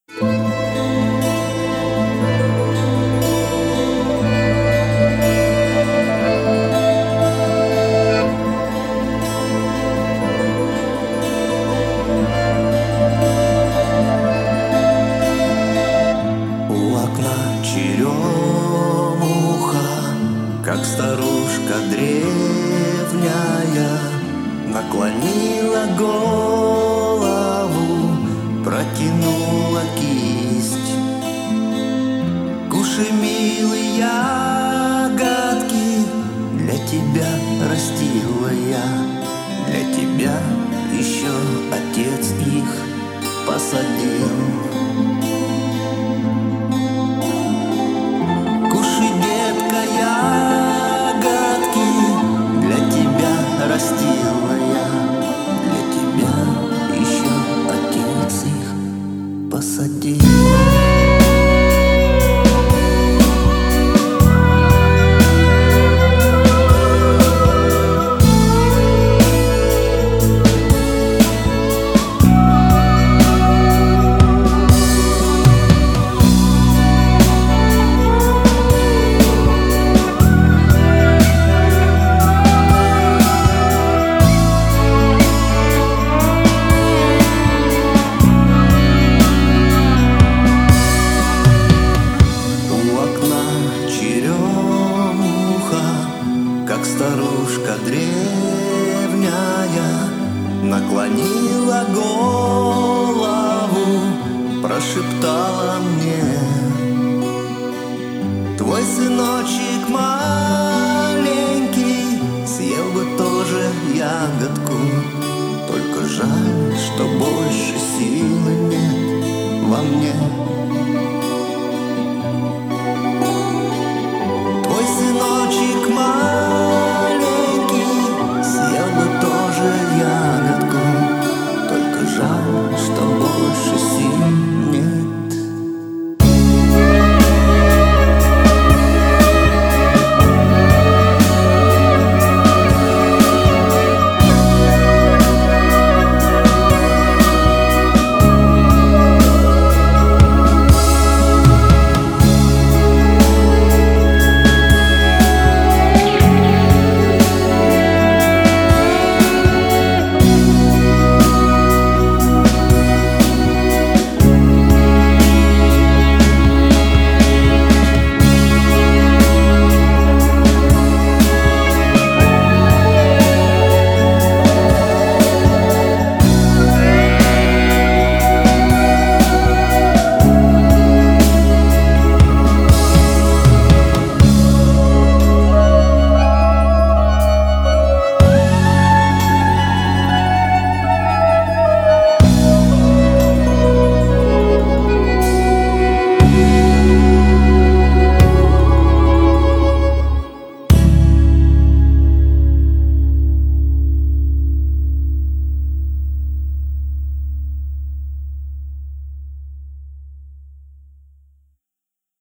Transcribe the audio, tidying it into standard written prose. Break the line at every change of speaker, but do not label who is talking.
У окна черемуха, как старушка древняя, наклонила голову, протянула кисть. Кушай, милый, ягодки, для тебя растила я, для тебя еще отец их посадил. Кушай, детка, ягодки, для тебя растила я, для тебя еще отец их посадил. Как старушка древняя, наклонила голову, прошептала мне: твой сыночек маленький съел бы тоже ягодку, только жаль, что больше силы нет во мне.